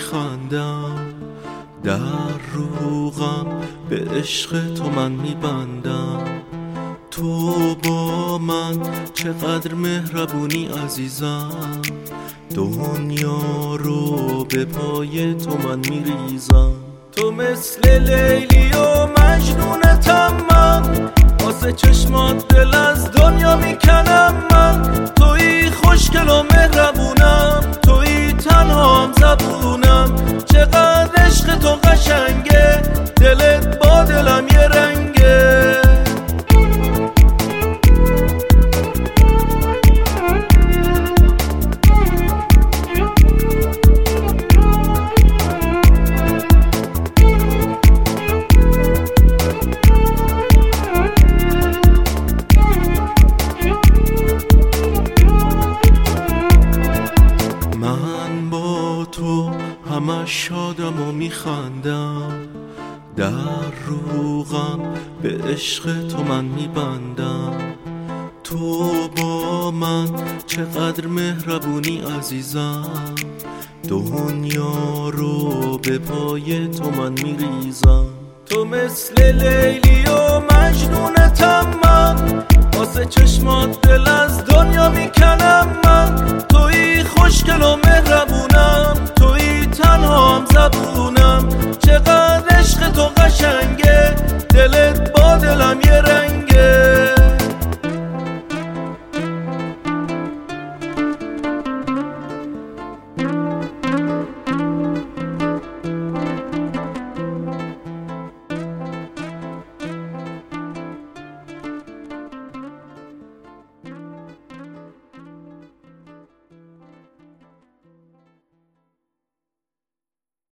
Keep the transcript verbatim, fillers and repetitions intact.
میخندم، در روغم به عشق تو من میبندم. تو با من چقدر مهربونی عزیزم، دنیا رو به پای تو من میریزم. تو مثل لیلی و مجنونتم من، واسه چشمات دل از دنیا میکنم من. تویی خوشگل و مهربونم، تویی تنها هم زبونم. چقدر عشق تو قشنگه، دلت با دلم یه رنگه. تو همه شادم و میخندم، در روغم به عشق تو من میبندم. تو با من چقدر مهربونی عزیزم، دنیا رو به پای تو من میریزم. تو مثل لیلی و مجنونتم من، واسه چشمات دل از دنیا میکنم من. تویی خوشگل و مهربونم، تویی تنها هم زبونم.